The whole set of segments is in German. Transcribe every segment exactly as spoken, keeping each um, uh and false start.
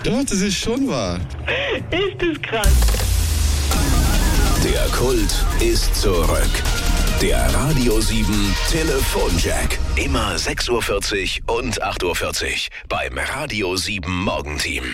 Doch, das ist schon wahr. Ist das krass. Der Kult ist zurück. Der Radio sieben Telefonjack. Immer sechs Uhr vierzig und acht Uhr vierzig beim Radio sieben Morgenteam.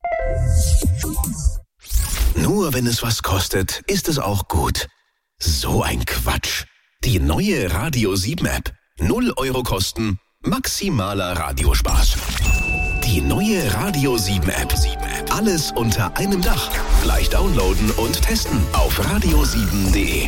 Nur wenn es was kostet, ist es auch gut. So ein Quatsch. Die neue Radio sieben App. null Euro Kosten, maximaler Radiospaß. Die neue Radio sieben App. Alles unter einem Dach. Gleich downloaden und testen auf radio sieben punkt de.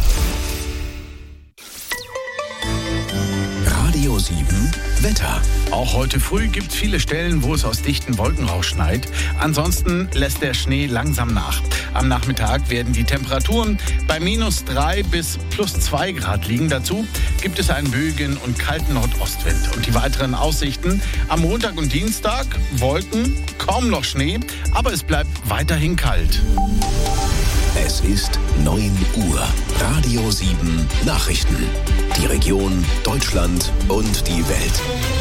Radio sieben Wetter. Auch heute früh gibt es viele Stellen, wo es aus dichten Wolkenrausch schneit. Ansonsten lässt der Schnee langsam nach. Am Nachmittag werden die Temperaturen bei minus drei bis plus zwei Grad liegen. Dazu gibt es einen böigen und kalten Nordostwind. Und die weiteren Aussichten: am Montag und Dienstag Wolken, kaum noch Schnee, aber es bleibt weiterhin kalt. Es ist neun Uhr. Radio sieben Nachrichten. Die Region, Deutschland und die Welt.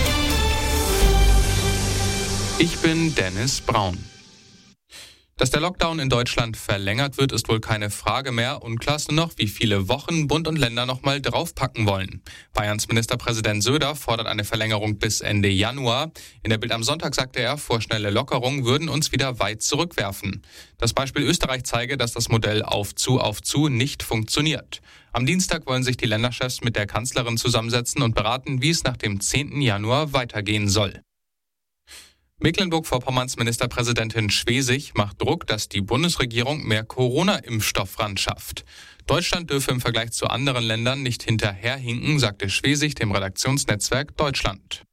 Ich bin Dennis Braun. Dass der Lockdown in Deutschland verlängert wird, ist wohl keine Frage mehr. Unklar ist nur noch, wie viele Wochen Bund und Länder noch mal draufpacken wollen. Bayerns Ministerpräsident Söder fordert eine Verlängerung bis Ende Januar. In der Bild am Sonntag sagte er, vorschnelle Lockerungen würden uns wieder weit zurückwerfen. Das Beispiel Österreich zeige, dass das Modell auf zu, auf zu nicht funktioniert. Am Dienstag wollen sich die Länderchefs mit der Kanzlerin zusammensetzen und beraten, wie es nach dem zehnten Januar weitergehen soll. Mecklenburg-Vorpommerns Ministerpräsidentin Schwesig macht Druck, dass die Bundesregierung mehr Corona-Impfstoff ranschafft. Deutschland dürfe im Vergleich zu anderen Ländern nicht hinterherhinken, sagte Schwesig dem Redaktionsnetzwerk Deutschland.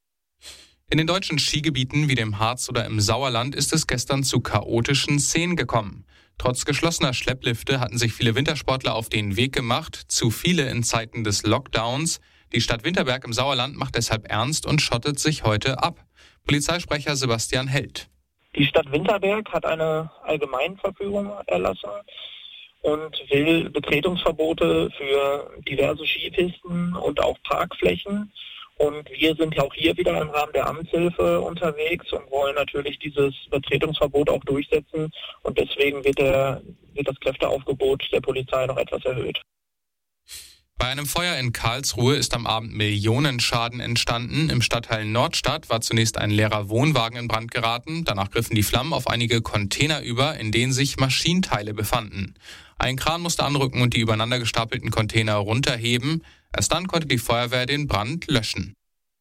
In den deutschen Skigebieten wie dem Harz oder im Sauerland ist es gestern zu chaotischen Szenen gekommen. Trotz geschlossener Schlepplifte hatten sich viele Wintersportler auf den Weg gemacht, zu viele in Zeiten des Lockdowns. Die Stadt Winterberg im Sauerland macht deshalb ernst und schottet sich heute ab. Polizeisprecher Sebastian Held. Die Stadt Winterberg hat eine Allgemeinverfügung erlassen und will Betretungsverbote für diverse Skipisten und auch Parkflächen. Und wir sind ja auch hier wieder im Rahmen der Amtshilfe unterwegs und wollen natürlich dieses Betretungsverbot auch durchsetzen. Und deswegen wird, der, wird das Kräfteaufgebot der Polizei noch etwas erhöht. Bei einem Feuer in Karlsruhe ist am Abend Millionenschaden entstanden. Im Stadtteil Nordstadt war zunächst ein leerer Wohnwagen in Brand geraten. Danach griffen die Flammen auf einige Container über, in denen sich Maschinenteile befanden. Ein Kran musste anrücken und die übereinander gestapelten Container runterheben. Erst dann konnte die Feuerwehr den Brand löschen.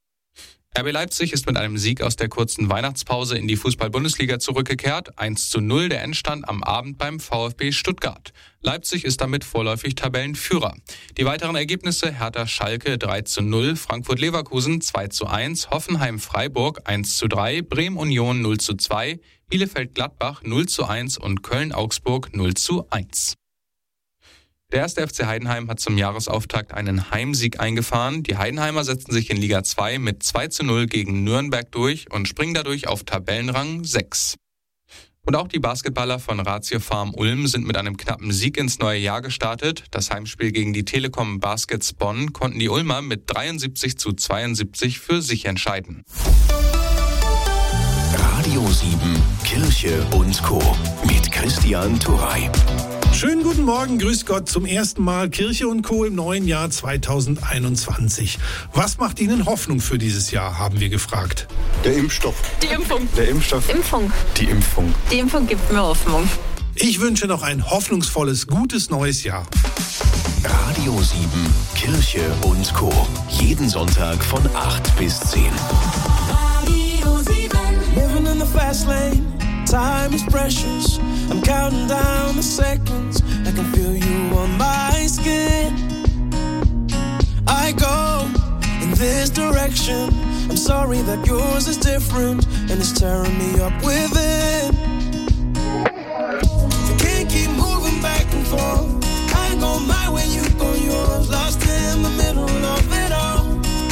R B Leipzig ist mit einem Sieg aus der kurzen Weihnachtspause in die Fußball-Bundesliga zurückgekehrt. eins zu null der Endstand am Abend beim VfB Stuttgart. Leipzig ist damit vorläufig Tabellenführer. Die weiteren Ergebnisse: Hertha-Schalke drei zu null, Frankfurt-Leverkusen zwei zu eins, Hoffenheim-Freiburg eins zu drei, Bremen-Union null zu zwei, Bielefeld-Gladbach null zu eins und Köln-Augsburg null zu eins. Der erste F C Heidenheim hat zum Jahresauftakt einen Heimsieg eingefahren. Die Heidenheimer setzten sich in Liga zwei mit zwei zu null gegen Nürnberg durch und springen dadurch auf Tabellenrang sechs. Und auch die Basketballer von Ratio Farm Ulm sind mit einem knappen Sieg ins neue Jahr gestartet. Das Heimspiel gegen die Telekom Baskets Bonn konnten die Ulmer mit dreiundsiebzig zu zweiundsiebzig für sich entscheiden. Radio sieben, Kirche und Co. mit Christian Turey. Schönen guten Morgen, grüß Gott, zum ersten Mal Kirche und Co. im neuen Jahr zweitausendeinundzwanzig. Was macht Ihnen Hoffnung für dieses Jahr, haben wir gefragt. Der Impfstoff. Die Impfung. Der Impfstoff. Impfung. Die Impfung. Die Impfung gibt mir Hoffnung. Ich wünsche noch ein hoffnungsvolles, gutes neues Jahr. Radio sieben, Kirche und Co. Jeden Sonntag von acht bis zehn. Radio sieben. Living in the fast lane. Time is precious. I'm counting down the seconds. I can feel you on my skin. I go in this direction. I'm sorry that yours is different and it's tearing me up within. I can't keep moving back and forth. I go my way, you go yours. Lost in the middle of it all.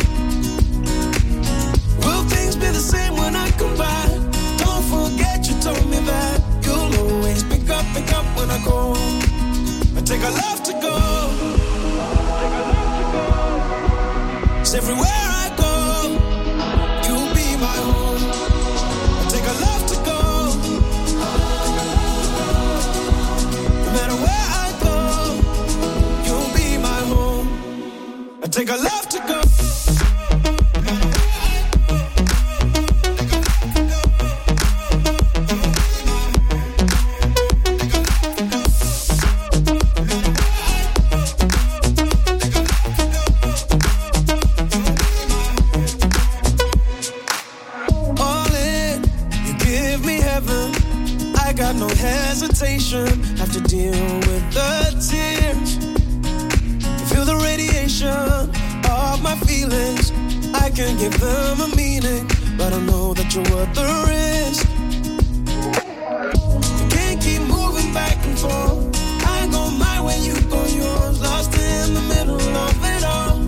Will things be the same when I come back? Don't forget you told me that you'll always pick up, pick up when I go. I take a love to go. Take a love to go. It's everywhere I go. You'll be my home. I take a love to go. heaven. I got no hesitation. Have to deal with the tears. Feel the radiation of my feelings. I can't give them a meaning, but I know that you're worth the risk. You can't keep moving back and forth. I go my way, you go yours. Lost in the middle of it all.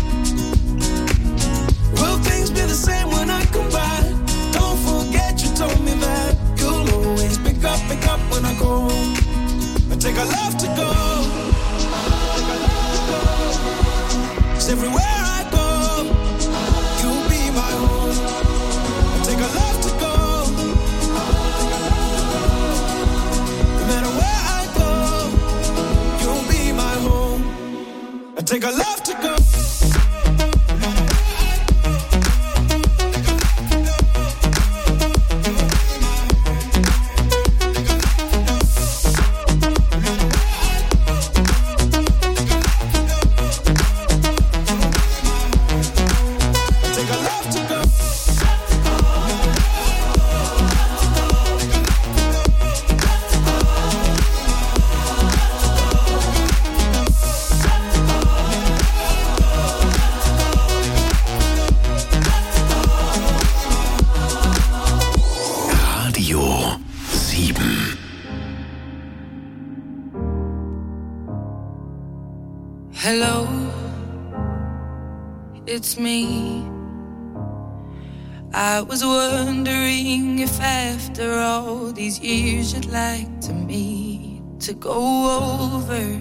Will things be the same when I come by? Don't forget you told me that you'll always pick up, pick up when I go. I take a love to go. Cause everywhere I go, you'll be my home. I take a love to go. No matter where I go, you'll be my home. I take a love to go. Hello, it's me. I was wondering if after all these years you'd like to meet to go over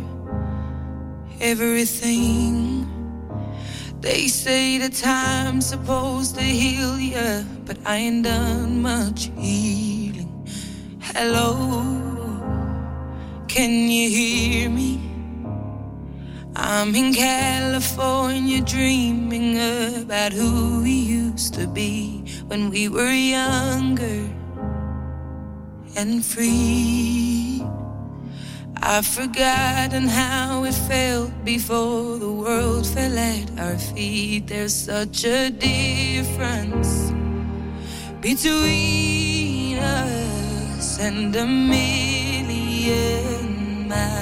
everything. They say the time's supposed to heal ya, but I ain't done much healing. Hello, can you hear me? I'm in California dreaming about who we used to be when we were younger and free. I've forgotten how it felt before the world fell at our feet. There's such a difference between us and a million miles.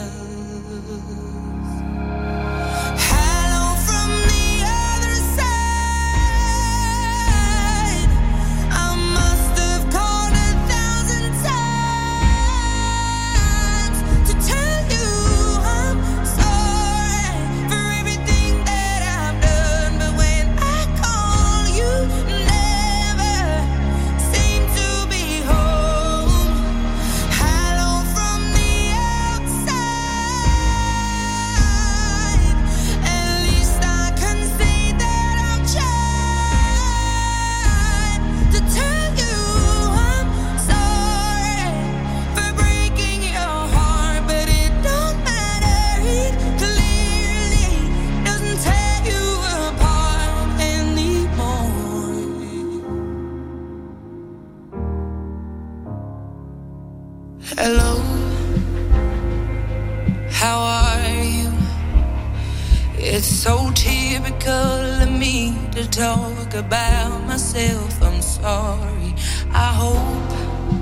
Hello, how are you? It's so typical of me to talk about myself. I'm sorry. I hope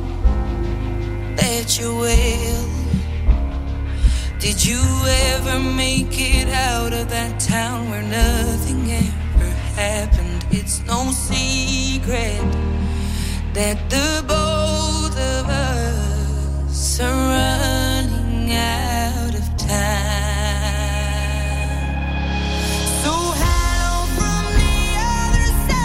that you're well. Did you ever make it out of that town where nothing ever happened? It's no secret that the both of us are running out of time. So hello from the other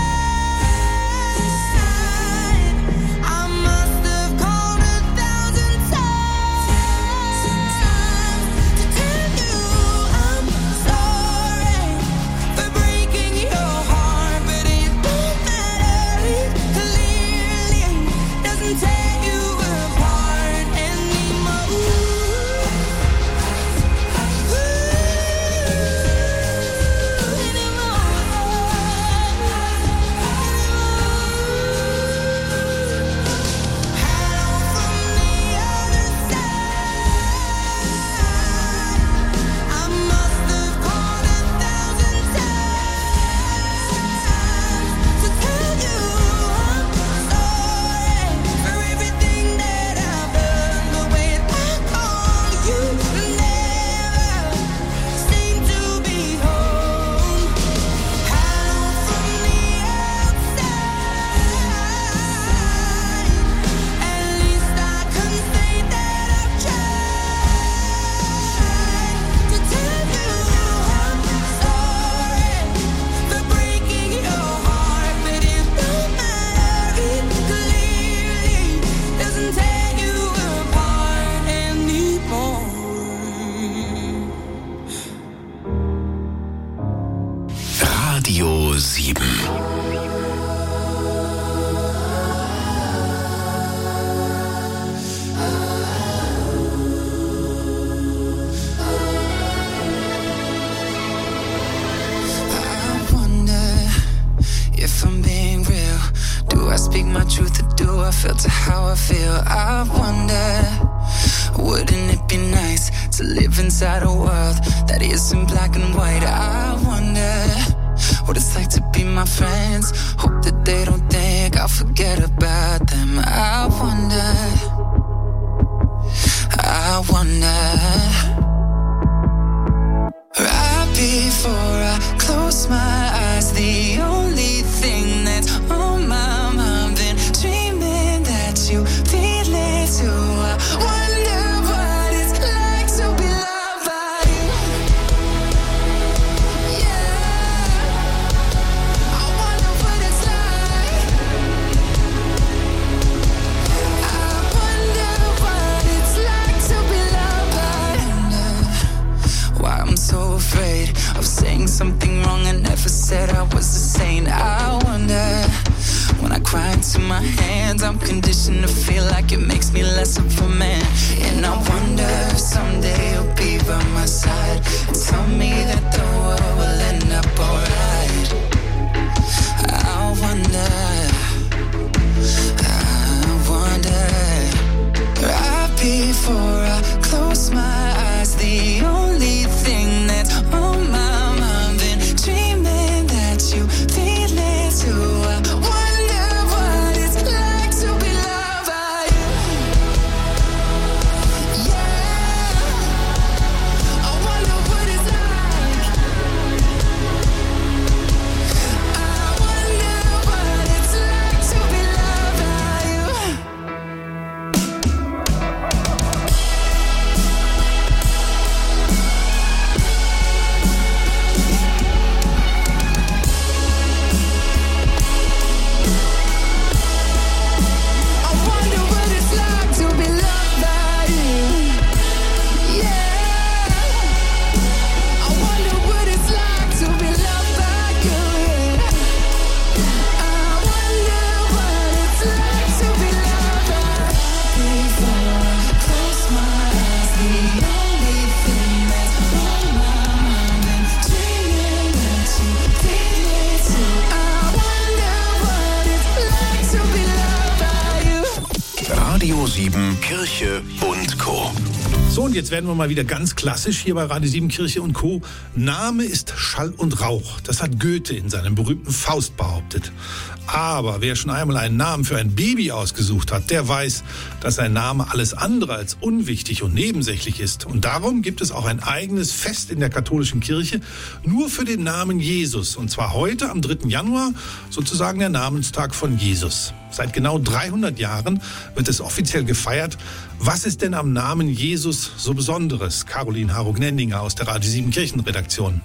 side. I must have called a thousand times to tell you I'm sorry for breaking your heart, but it don't matter. It clearly I feel to how I feel. I wonder, wouldn't it be nice to live inside a world that isn't black and white? I wonder what it's like to be my friends. Hope that they don't think I'll forget about them. I wonder, I wonder. Right before I close my eyes, the only thing that's on my mind, been dreaming that you feel it too. I wonder what it's like to be loved by you. Yeah, I wonder what it's like. I wonder what it's like to be loved by you. Why I'm so afraid of saying something wrong. I never said I was a saint. I wonder, when I cry into my hands, I'm conditioned to feel like it makes me less of a man. And I wonder if someday you'll be by my side and tell me that the world will end up alright. I wonder, I wonder. Right before I close my eyes, the only thing that's on my mind, been dreaming that you feel it too. I wonder what it's like to be loved by you. Yeah, I wonder what it's like. I wonder what it's like to be loved by you. I wonder what it's like to be loved by you. Yeah, I wonder what it's like to be loved by you. Yeah, I wonder what it's like to be loved by you. Before I close my eyes, the only thing that's on my mind, and dreaming that you feel it too. I wonder what it's like to be loved by you. Radio sieben Kirche und Co. So, und jetzt werden wir mal wieder ganz klassisch hier bei Radio sieben Kirche und Co. Name ist Schall und Rauch. Das hat Goethe in seinem berühmten Faust behauptet. Aber wer schon einmal einen Namen für ein Baby ausgesucht hat, der weiß, dass ein Name alles andere als unwichtig und nebensächlich ist. Und darum gibt es auch ein eigenes Fest in der katholischen Kirche, nur für den Namen Jesus. Und zwar heute am dritten Januar, sozusagen der Namenstag von Jesus. Seit genau dreihundert Jahren wird es offiziell gefeiert. Was ist denn am Namen Jesus so Besonderes? Caroline Harro-Gnendinger aus der Radio sieben Kirchenredaktion.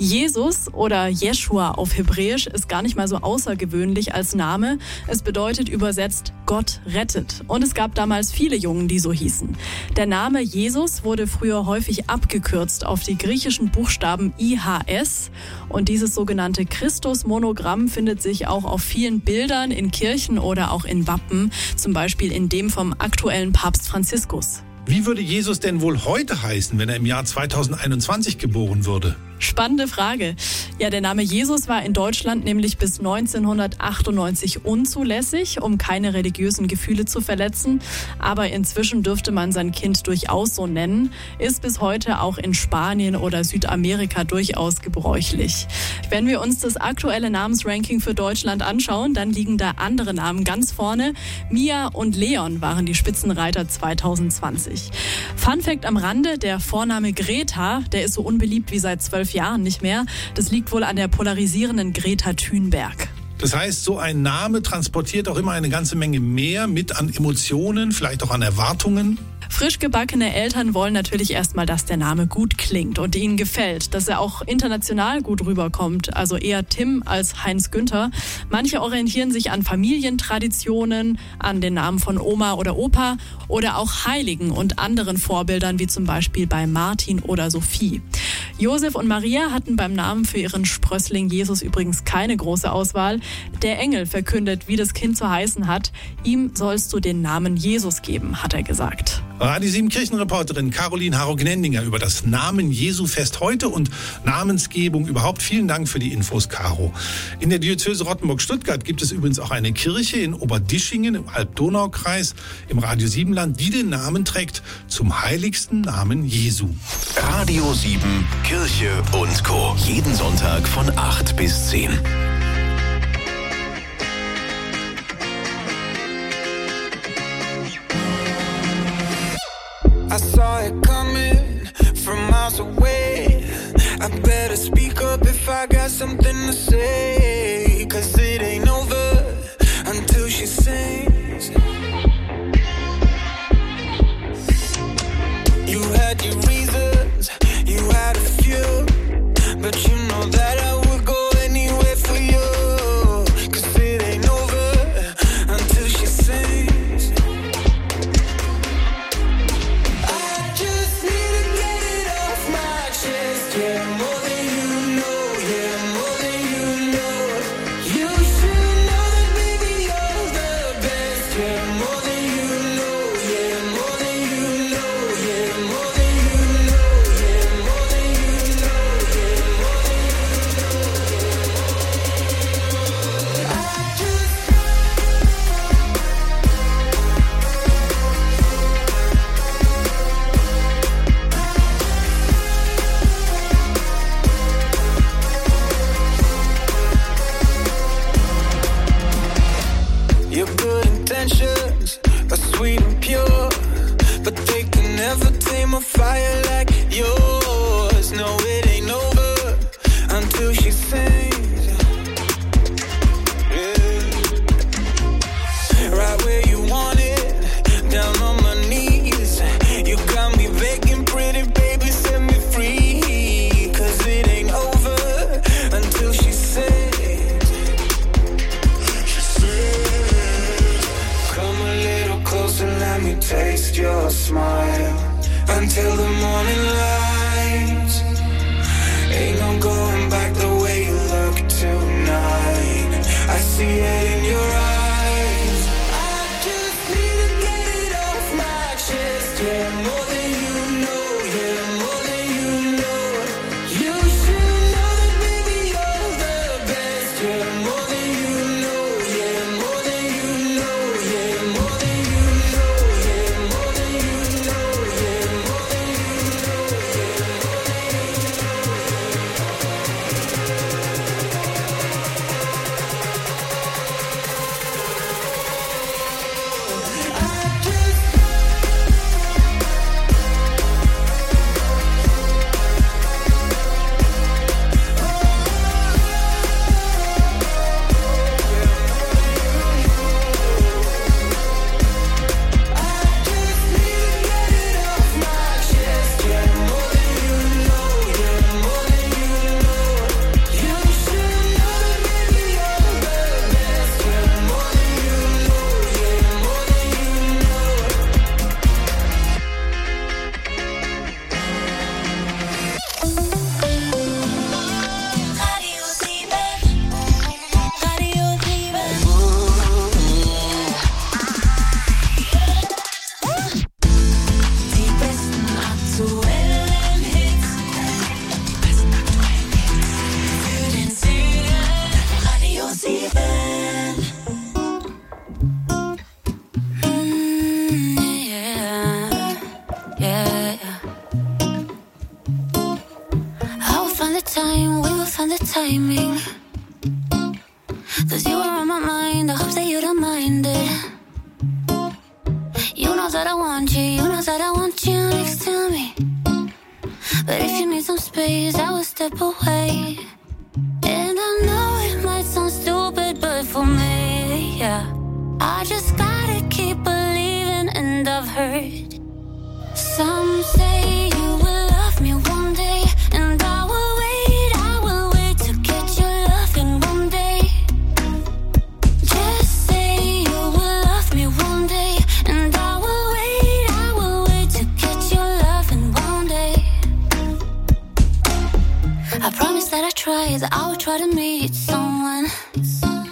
Jesus oder Jeschua auf Hebräisch ist gar nicht mal so außergewöhnlich als Name. Es bedeutet übersetzt Gott rettet. Und es gab damals viele Jungen, die so hießen. Der Name Jesus wurde früher häufig abgekürzt auf die griechischen Buchstaben I H S. Und dieses sogenannte Christus-Monogramm findet sich auch auf vielen Bildern in Kirchen oder auch in Wappen, zum Beispiel in dem vom aktuellen Papst Franziskus. Wie würde Jesus denn wohl heute heißen, wenn er im Jahr zweitausendeinundzwanzig geboren würde? Spannende Frage. Ja, der Name Jesus war in Deutschland nämlich bis neunzehnhundertachtundneunzig unzulässig, um keine religiösen Gefühle zu verletzen. Aber inzwischen dürfte man sein Kind durchaus so nennen. Ist bis heute auch in Spanien oder Südamerika durchaus gebräuchlich. Wenn wir uns das aktuelle Namensranking für Deutschland anschauen, dann liegen da andere Namen ganz vorne. Mia und Leon waren die Spitzenreiter zweitausendzwanzig. Fun Fact am Rande, der Vorname Greta, der ist so unbeliebt wie seit zwölf Jahren nicht mehr. Das liegt wohl an der polarisierenden Greta Thunberg. Das heißt, so ein Name transportiert auch immer eine ganze Menge mehr mit an Emotionen, vielleicht auch an Erwartungen. Frisch gebackene Eltern wollen natürlich erstmal, dass der Name gut klingt und ihnen gefällt, dass er auch international gut rüberkommt, also eher Tim als Heinz Günther. Manche orientieren sich an Familientraditionen, an den Namen von Oma oder Opa oder auch Heiligen und anderen Vorbildern, wie zum Beispiel bei Martin oder Sophie. Josef und Maria hatten beim Namen für ihren Sprössling Jesus übrigens keine große Auswahl. Der Engel verkündet, wie das Kind zu heißen hat. Ihm sollst du den Namen Jesus geben, hat er gesagt. Radio sieben Kirchenreporterin Caroline Harro-Gnendinger über das Namen-Jesu-Fest heute und Namensgebung überhaupt. Vielen Dank für die Infos, Caro. In der Diözese Rottenburg-Stuttgart gibt es übrigens auch eine Kirche in Oberdischingen im Alb-Donau-Kreis im Radio sieben Land, die den Namen trägt zum heiligsten Namen Jesu. Radio sieben, Kirche und Co. Jeden Sonntag von acht bis zehn. I saw it coming from miles away. I better speak up if I got something to say. Cause it ain't over until she sings. You had your reasons, you had a few, but you know that I would go anywhere for you. Cause it ain't over until she sings. Sweet and pure, but they can never tame a fire like yours. No, it ain't over until she sings. Yeah. Right where you want it, down on my knees. You got me begging, pretty baby, set me free. Cause it ain't over until she sings. Let me taste your smile until the morning light. Ain't no going back the way you look tonight. I see it in your eyes. I just need to get it off my chest. Yeah, more than you know. Yeah, more than you know. You should know that baby you're the best. Yeah, more than you know. Yeah, more than you know. Yeah, more than you know.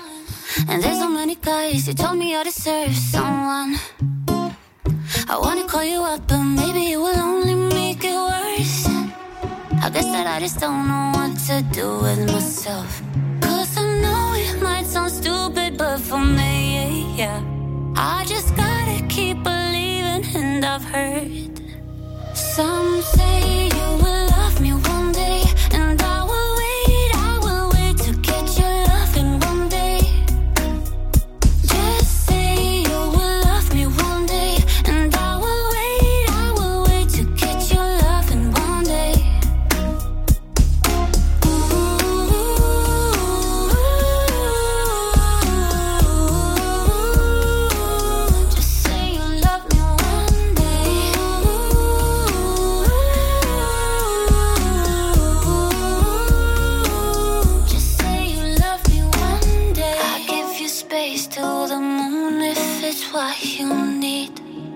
You told me I deserve someone. I wanna call call you up, but maybe it will only make it worse. I guess that I just don't know what to do with myself. Cause I know it might sound stupid, but for me, yeah, I just gotta keep believing, and I've heard some say you will love me one day, and I will wait, I will wait to get your loving one day. Just say you will love me one day, and I will wait, I will wait to get your loving one day. Just say you love me one day. Just say you love me one day. I give you space to the moon if it's what you need.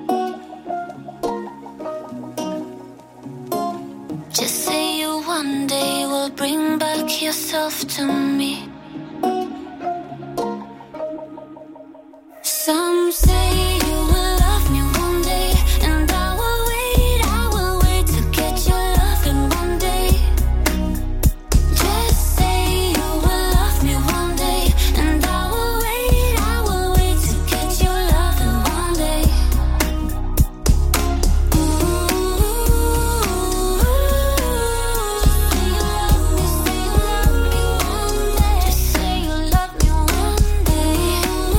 Just say you one day will bring back yourself to me. Some say you will love me one day, and I will wait, I will wait to get your loving one day. Just say you will love me one day, and I will wait, I will wait to get your loving one day. Just say you love me one day.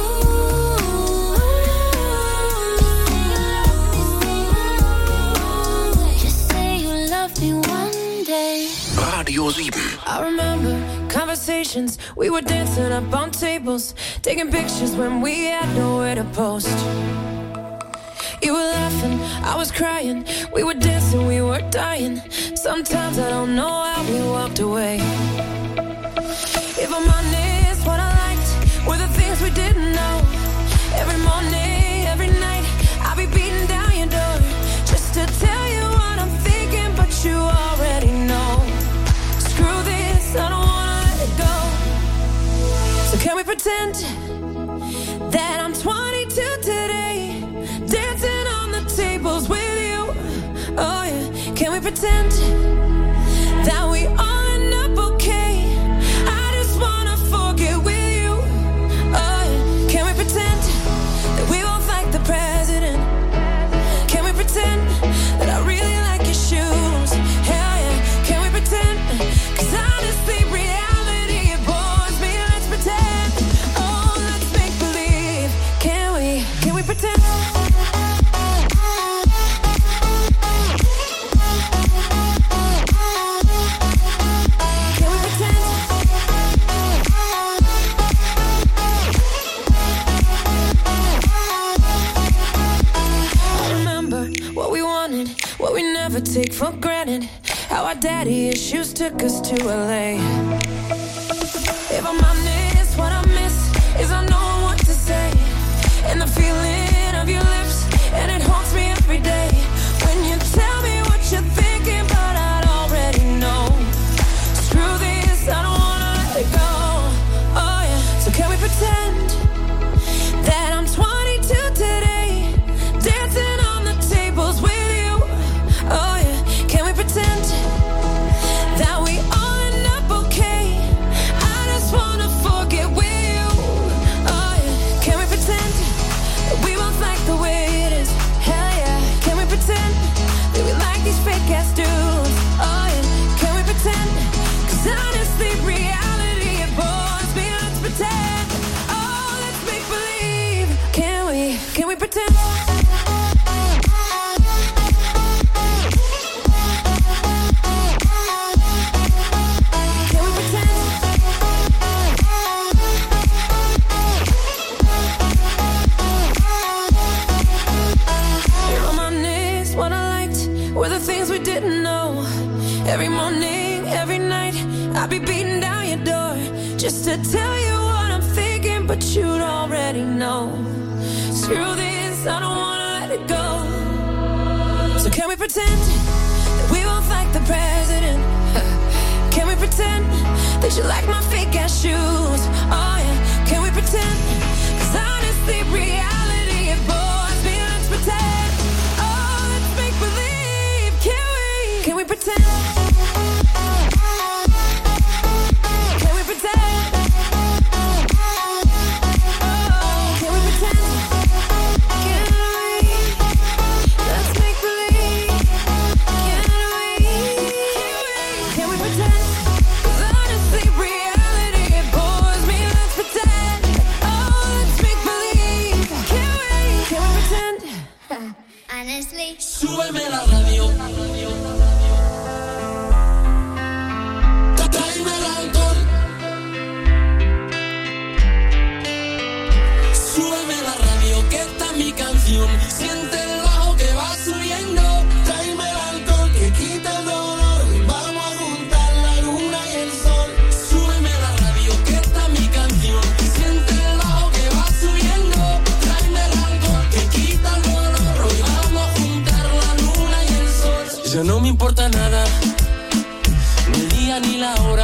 Just say you love me one day. Radio sieben. I remember conversations, we were dancing up on tables, taking pictures when we had nowhere to post. You were laughing, I was crying, we were dancing, we were dying. Sometimes I don't know how we walked away. If I'm honest, what I liked were the things we didn't know. Every morning, every night, I'll be beating down your door just to tell you what I'm thinking, but you already know. Screw this, I don't wanna let it go. So can we pretend that I'm twenty-two today, dancing on the tables with you? Oh yeah, can we pretend that we all end up okay? I just wanna forget with you. Oh yeah, can we pretend that we both like the president? Can we pretend that I really like your shoes? Hell yeah, can we pretend? Cause honestly, reality, it bores me. Let's pretend. Oh, let's make believe. Can we, can we pretend? Can we pretend? I remember what we wanted, what we never take for granted. How our daddy issues took us to L A. If I'm honest, what I miss is I know what to say, and the feeling of your lips, and it haunts me every day. When you tell me what you're thinking, but I'd already know. Screw this, I don't wanna let it go. Oh yeah, so can we pretend that I'm twenty-two today, dancing on the tables with you? Oh yeah, can we pretend that we all end up okay? I just wanna forget with you. Oh yeah, can we pretend that we both like the way it is? Hell yeah, can we pretend that we like these fake ass dudes? Oh yeah, can we pretend? Cause honestly, reality, it bores me. Let's pretend. Oh, let's make believe. Can we, can we pretend? Can we pretend? If I'm honest, what I liked were the things we didn't know. Every morning, every night, I'll be beating down your door just to tell you what I'm thinking, but you'd already know. Screw this, I don't wanna let it go. So can we pretend that we both like the president? Can we pretend that you like my fake ass shoes? Oh yeah, can we pretend? Cause honestly, reality, it bores me. Let's pretend. Oh, am, honestly. Súbeme la radio. Tráeme el alcohol. Súbeme la radio, que esta es mi canción. Siente el bajo que va subiendo. Tráeme el alcohol que quita el dolor. Vamos a juntar la luna y el sol. Súbeme la radio, que esta es mi canción. Siente el bajo que va subiendo. Tráeme el alcohol que quita el dolor. Hoy vamos a juntar la luna y el sol. Ya no me importa nada, ni el día ni la hora.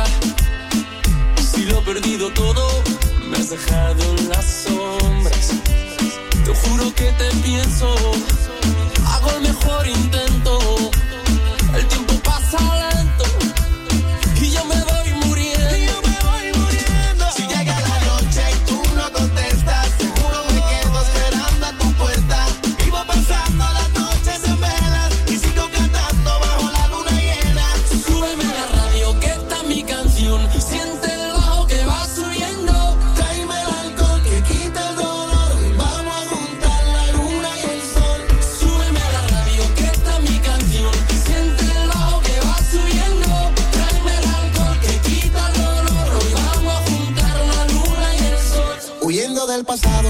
Si lo he perdido todo, me has dejado en las sombras. Te juro que te pienso, hago el mejor intento. El tiempo pasa lento y yo me voy muriendo. Y yo me voy muriendo. Si llega la noche y tú no contestas, seguro me quedo esperando a tu puerta. Vivo pasando las noches en velas y sigo cantando bajo la luna llena. Súbeme la radio, que esta es mi canción. Siente el bajo que va subiendo. Tráeme el alcohol que quita el dolor. Vamos a juntar la luna y el sol. Súbeme la radio, que esta es mi canción. Siente el bajo que va subiendo. Tráeme el alcohol que quita el dolor. Hoy vamos a juntar la luna y el sol. Huyendo del pasado,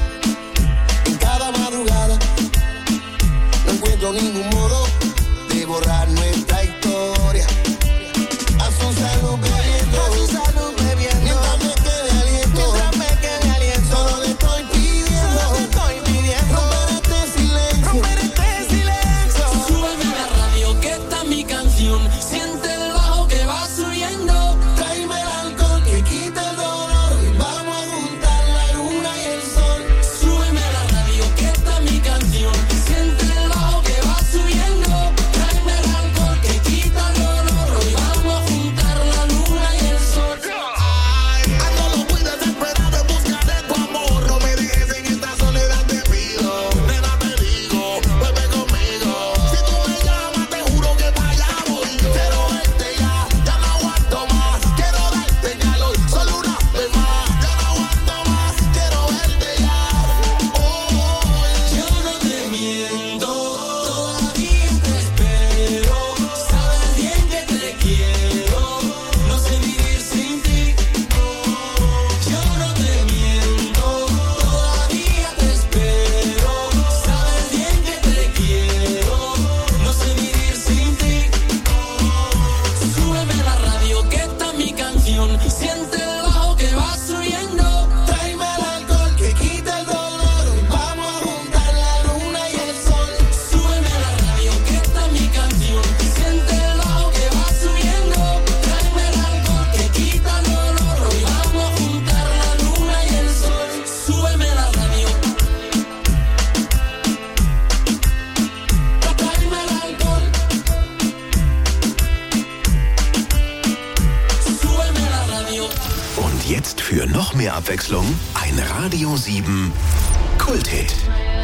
en cada madrugada, no encuentro ningún modo de borrar nuestra historia. A su salud bebiendo, a su salud bebiendo. Mientras me quede aliento, mientras me quede aliento. Solo le estoy pidiendo, solo le estoy pidiendo. Romper este silencio, romper este silencio. Súbeme la radio, que esta es mi canción. Siente el bajo que va subiendo. Tráeme el alcohol que quita el dolor. Vamos a juntar la luna y el sol. Súbeme la radio, que esta es mi canción. Siente el bajo que va subiendo. Tráeme el alcohol que quita el dolor. Hoy vamos a juntar la luna y el sol. Ando muy desesperado en busca de tu amor. No me dejes en esta soledad, te pido. Nena, te digo, vuelve conmigo. Si tú me llamas, te juro que para allá voy yo. Quiero verte ya, ya no aguanto más. Quiero darte calor, solo una vez más. Ya no aguanto más, quiero verte ya. Oh, yo no te miento, todavía te espero. Sabes bien que te quiero, no sé vivir sin ti. Yo no te miento, todavía te espero. Sabes bien que te quiero, no sé vivir sin ti. Súbeme la radio, que esta es mi canción. Siente el bajo que va subiendo. Tráeme el alcohol que quita el dolor. Vamos a juntar la luna y el sol. Súbeme la radio, que esta es mi canción. Siente el bajo que va subiendo. Tráeme el alcohol que quita el dolor. Hoy vamos a juntar la luna y el sol. Súbeme la radio. Tráeme el alcohol. Súbeme la radio. Und jetzt für noch mehr Abwechslung ein Radio sieben Kulthit.